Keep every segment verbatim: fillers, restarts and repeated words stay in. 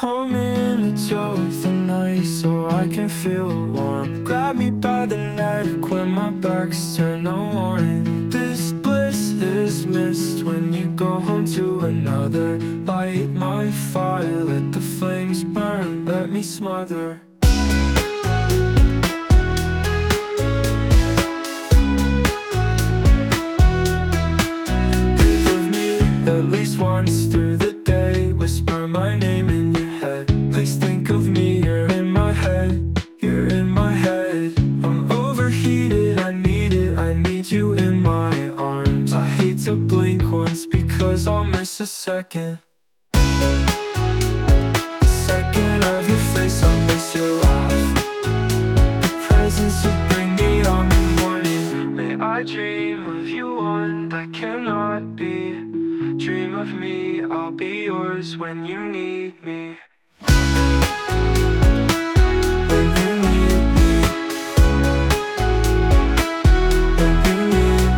Home in a jar with the night so I can feel warm. Grab me by the neck when my back's turned on warning. This bliss is missed when you go home to another. Light my fire, let the flames burn, let me smother. Think of me at least once through the day. Whisper my name in your head. Please think of me, you're in my head, you're in my head. I'm overheated, I need it, I need you in my arms. I hate to blink once because I'll miss a second. A second of your face, I'll miss your laugh. The presence you bring me on the morning. May I dream of you one that cannot be. Dream of me, I'll be yours when you need me. When you need me. When you need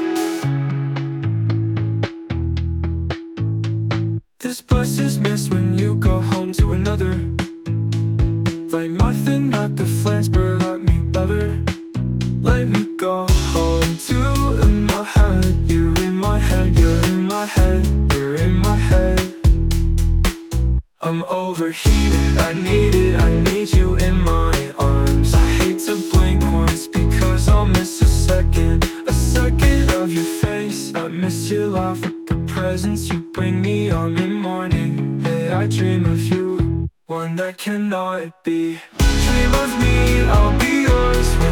me. This bus is missed when you go home to another. Like nothing at the Flansburgh, let me better. Let me go home to in my head. You're in my head, you're in my head, you're in my head. I'm overheated, I need it, I need you in my arms. I hate to blink once because I'll miss a second. A second of your face, I miss your laugh. The presence you bring me on the morning. May I dream of you, one that cannot be. Dream of me, I'll be yours.